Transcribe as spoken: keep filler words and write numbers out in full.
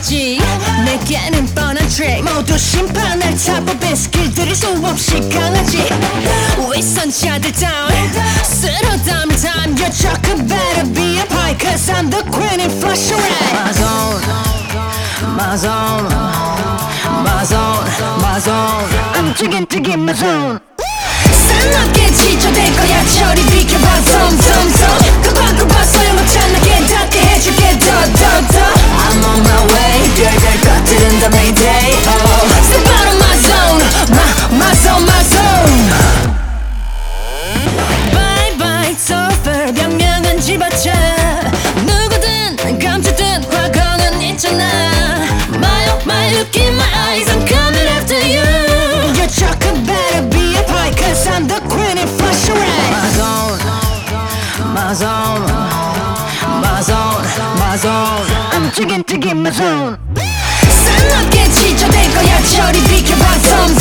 거지. 내게는 뻔한 트릭 모두 심판할 타법의 스킬들이 수없이 강하지. 윗선자들 down 쓸어 담을 time. Your chocolate better be up high cause I'm the queen in flush red. My zone, my zone, my zone, my zone. I'm digging, digging my zone. 사납게 지쳐될 거야 저리 비켜봐 섬섬섬 그 밖을 봐 소용없잖아 괜찮게 해줄게 더더더 I'm on my way 별별 것들은 다 mayday oh. Step out of my zone my, my zone my zone Bye bye surfer 변명은 집어쳐 누구든 감추듯 과거는 있잖아 My oh my look in my eyes I'm coming after you Your chocolate better be up high cause I'm the queen in flush red My zone, my zone, my zone, my zone I'm digging, digging my zone 사납게 지쳐될 거야 저리 비켜봐 섬